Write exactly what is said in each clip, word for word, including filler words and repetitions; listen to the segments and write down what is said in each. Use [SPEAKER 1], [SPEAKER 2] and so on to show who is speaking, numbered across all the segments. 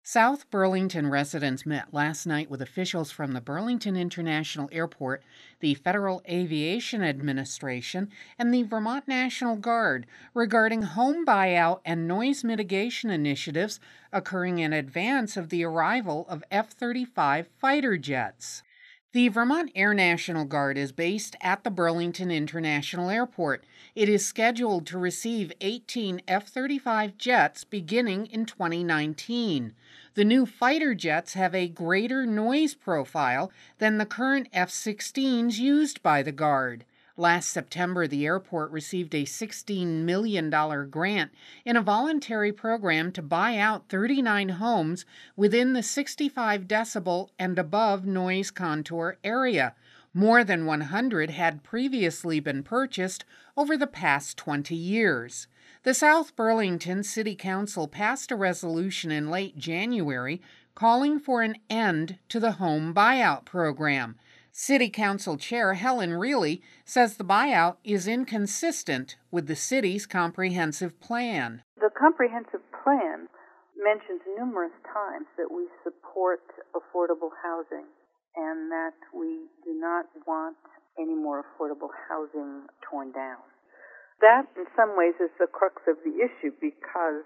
[SPEAKER 1] South Burlington residents met last night with officials from the Burlington International Airport, the Federal Aviation Administration, and the Vermont National Guard regarding home buyout and noise mitigation initiatives occurring in advance of the arrival of F thirty-five fighter jets. The Vermont Air National Guard is based at the Burlington International Airport. It is scheduled to receive eighteen F thirty-five jets beginning in twenty nineteen. The new fighter jets have a greater noise profile than the current F sixteens used by the Guard. Last September, the airport received a sixteen million dollars grant in a voluntary program to buy out thirty-nine homes within the sixty-five decibel and above noise contour area. More than one hundred had previously been purchased over the past twenty years. The South Burlington City Council passed a resolution in late January calling for an end to the home buyout program. City Council Chair Helen Reilly says the buyout is inconsistent with the city's comprehensive plan.
[SPEAKER 2] The comprehensive plan mentions numerous times that we support affordable housing and that we do not want any more affordable housing torn down. That, in some ways, is the crux of the issue, because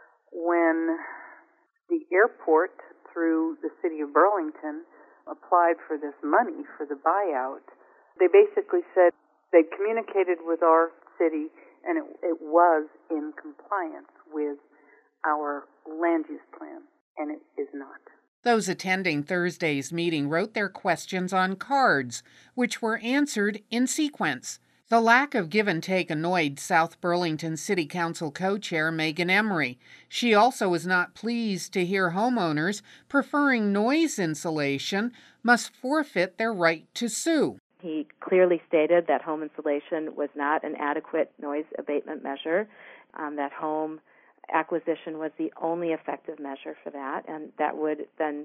[SPEAKER 2] when the airport, through the city of Burlington, applied for this money for the buyout, they basically said they communicated with our city and it, it was in compliance with our land use plan, and it is not.
[SPEAKER 1] Those attending Thursday's meeting wrote their questions on cards, which were answered in sequence. The lack of give and take annoyed South Burlington City Council co-chair Megan Emery. She also was not pleased to hear homeowners preferring noise insulation must forfeit their right to sue.
[SPEAKER 3] He clearly stated that home insulation was not an adequate noise abatement measure, um, that home acquisition was the only effective measure for that, and that would then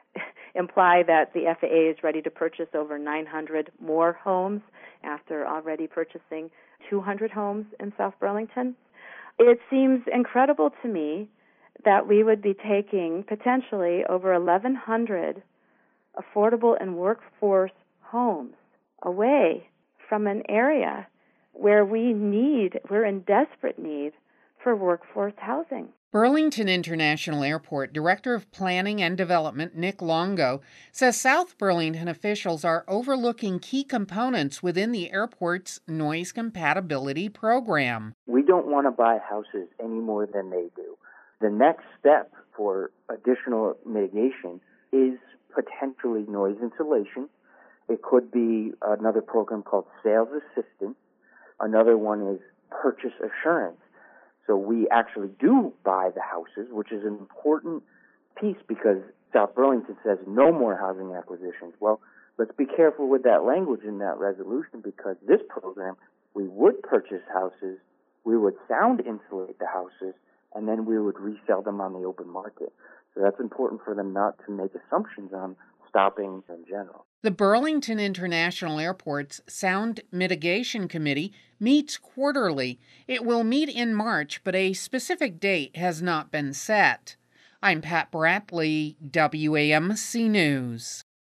[SPEAKER 3] imply that the F A A is ready to purchase over nine hundred more homes after already purchasing two hundred homes in South Burlington. It seems incredible to me that we would be taking potentially over eleven hundred affordable and workforce homes away from an area where we need, we're in desperate need for workforce housing.
[SPEAKER 1] Burlington International Airport Director of Planning and Development Nick Longo says South Burlington officials are overlooking key components within the airport's noise compatibility program.
[SPEAKER 4] We don't want to buy houses any more than they do. The next step for additional mitigation is potentially noise insulation. It could be another program called Sales Assistance. Another one is Purchase Assurance. So we actually do buy the houses, which is an important piece because South Burlington says no more housing acquisitions. Well, let's be careful with that language in that resolution, because this program, we would purchase houses, we would sound insulate the houses, and then we would resell them on the open market. So that's important for them not to make assumptions on stopping in general.
[SPEAKER 1] The Burlington International Airport's Sound Mitigation Committee meets quarterly. It will meet in March, but a specific date has not been set. I'm Pat Bradley, W A M C News.